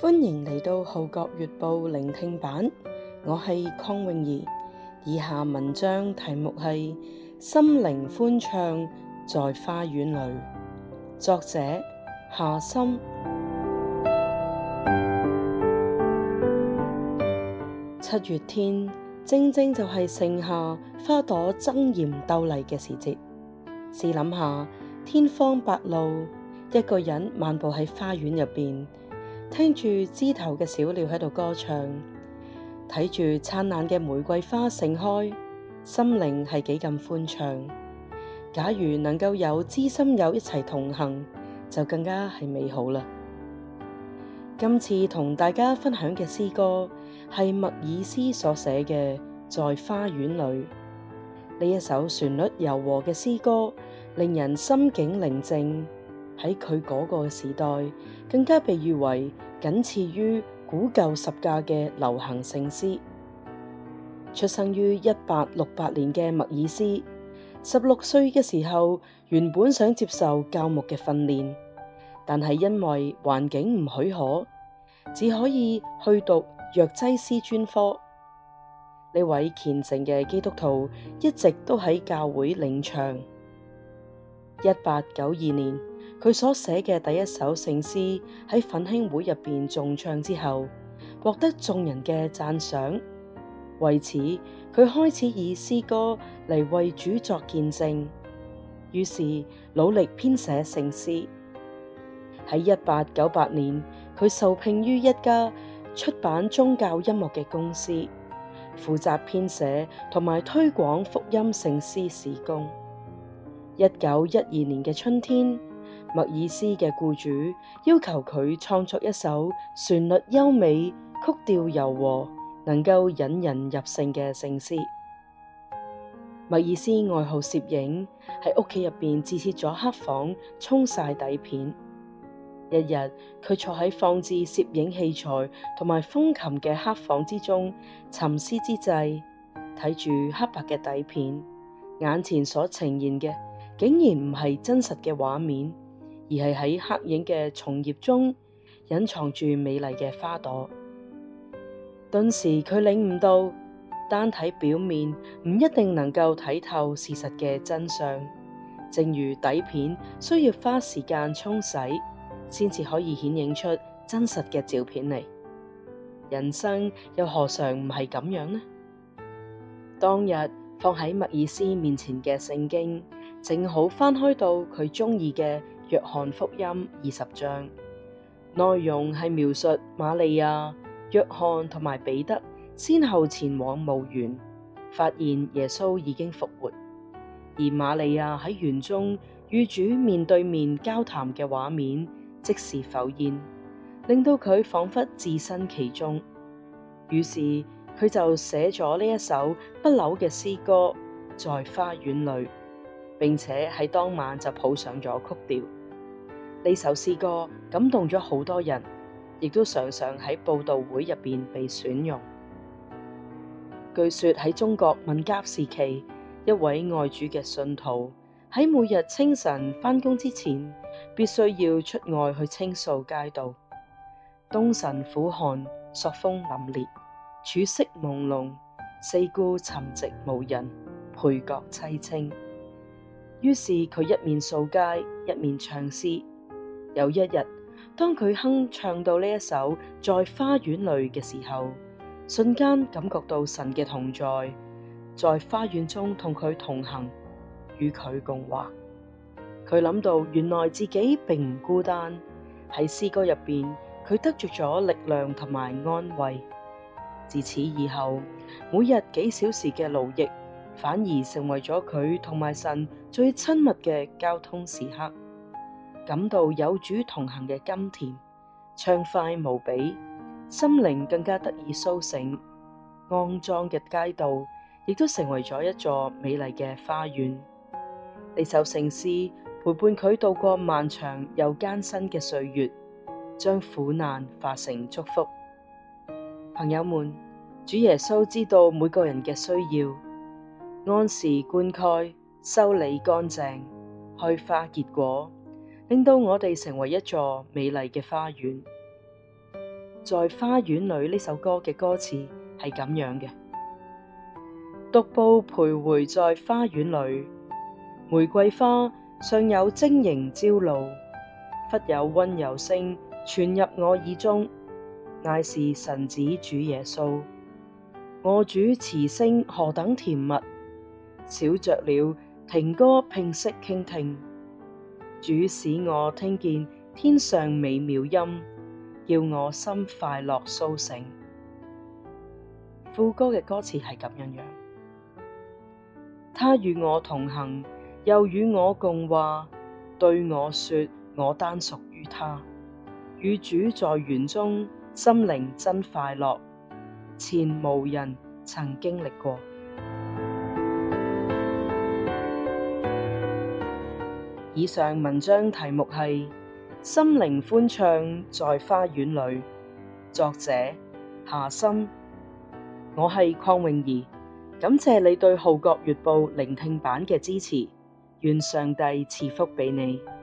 歡迎嚟到《號角月報》聆聽版，我係鄺詠儀。以下文章題目係《心靈歡暢在花園裡》，作者夏森。7月天，正正就係盛夏花朵爭艷鬥麗嘅時節。試諗下，天荒白露，一個人漫步喺花園入邊，聽住枝頭嘅小鳥喺度歌唱，睇住燦爛嘅玫瑰花盛開，心靈係幾咁歡暢。假如能夠有知心友一齊同行，就更加係美好啦。今次同大家分享嘅詩歌係默爾斯所寫嘅《在花園裡》。呢一首旋律柔和嘅詩歌，令人心境寧靜。喺佢嗰個時代，更加被譽為僅次於古舊十架嘅流行聖詩。出生於1868年嘅默爾斯，16歲嘅時候，原本想接受教牧嘅訓練，但係因為環境唔許可，只可以去讀藥劑師專科。呢位虔誠嘅基督徒一直都喺教會領唱。1892年，佢所寫嘅第一首聖詩喺奮興會入邊重唱之後，獲得眾人嘅讚賞。為此，佢開始以詩歌嚟為主作見證，於是努力編寫聖詩。喺1898年，佢受聘於一家出版宗教音樂嘅公司，負責編寫同埋推廣福音聖詩事工。1912年嘅春天，默爾斯嘅僱主要求佢創作一首旋律優美、曲調柔和、能夠引人入勝嘅聖詩。默爾斯愛好攝影，喺屋企入邊自設咗黑房沖曬底片。一日，佢坐喺放置攝影器材同埋風琴嘅黑房之中，沉思之際，睇住黑白嘅底片，眼前所呈現嘅竟然唔係真實嘅畫面，而係喺黑影嘅松葉中隱藏住美麗嘅花朵。頓時佢領悟到，單睇表面唔一定能夠睇透事實嘅真相，正如底片需要花時間沖洗，先至可以顯映出真實嘅照片嚟。人生又何嘗唔係咁樣呢？當日放喺默爾斯面前嘅聖經，正好翻開到佢中意嘅約翰福音20章，內容係描述瑪利亞、約翰同埋彼得先後前往墓園，發現耶穌已經復活，而瑪利亞喺園中與主面對面交談嘅畫面即時浮現，令到佢仿佛置身其中。於是佢就寫咗呢一首不朽嘅詩歌《在花園裡》，並且喺當晚就譜上咗曲調。呢首詩歌感動咗好多人，亦都常常喺佈道會入邊被選用。據說喺中國文革時期，一位愛主嘅信徒喺每日清晨返工之前，必須要出外去清掃街道。冬晨苦寒，朔風凜冽，曙色朦朧，四顧沉寂無人，配角凄清。於是佢一面掃街，一面唱詩。有一日，當佢哼唱到呢一首《在花園裡》嘅時候，瞬間感覺到神嘅同在花園中同佢同行，與佢共話。佢諗到原來自己並唔孤單，喺詩歌入邊，佢得着咗力量同埋安慰。自此以後，每日幾小時嘅勞役，反而成為咗佢同埋神最親密嘅交通時刻，感到有主同行嘅甘甜，暢快無比，心靈更加得以甦醒。骯髒嘅街道亦都成為咗一座美麗嘅花園。呢首聖詩陪伴佢度過漫長又艱辛嘅歲月，將苦難化成祝福。朋友們，主耶穌知道每個人嘅需要，按時灌溉、修理乾淨、開花結果，令到我哋成為一座美麗嘅花園。 在花園裏呢首歌嘅歌詞係咁樣嘅：獨步徘徊在花園裏，玫瑰花尚有晶瑩朝露，忽有溫柔聲傳入我耳中，乃是神子主耶穌。我主慈聲何等甜蜜，少着了停歌屏息傾聽。主使我聽見天上美妙音，叫我心快樂甦醒。副歌嘅歌詞係咁樣樣：他與我同行，又與我共話，對我說我單屬於他。與主在園中，心靈真快樂，前無人曾經歷過。以上文章題目係心靈歡唱在花園裏，作者夏森。我係鄺詠儀，感謝你對《號角月報》聆聽版嘅支持，願上帝賜福畀你。